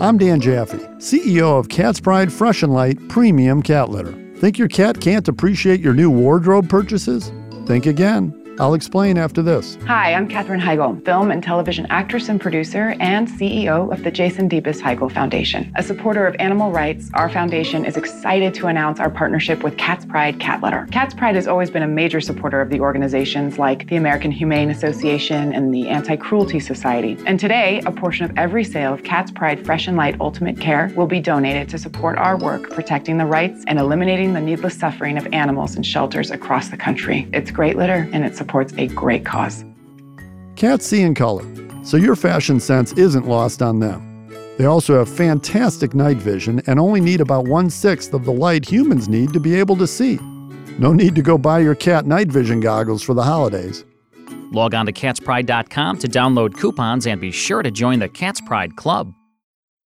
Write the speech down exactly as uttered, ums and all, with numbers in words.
I'm Dan Jaffe, C E O of Cat's Pride Fresh and Light Premium Cat Litter. Think your cat can't appreciate your new wardrobe purchases? Think again. I'll explain after this. Hi, I'm Katherine Heigl, film and television actress and producer and C E O of the Jason Deebus Heigl Foundation. A supporter of animal rights, our foundation is excited to announce our partnership with Cat's Pride Cat Litter. Cat's Pride has always been a major supporter of the organizations like the American Humane Association and the Anti-Cruelty Society. And today, a portion of every sale of Cat's Pride Fresh and Light Ultimate Care will be donated to support our work protecting the rights and eliminating the needless suffering of animals in shelters across the country. It's great litter and it's supports a great cause. Cats see in color, so your fashion sense isn't lost on them. They also have fantastic night vision and only need about one-sixth of the light humans need to be able to see. No need to go buy your cat night vision goggles for the holidays. Log on to cats pride dot com to download coupons and be sure to join the Cat's Pride Club.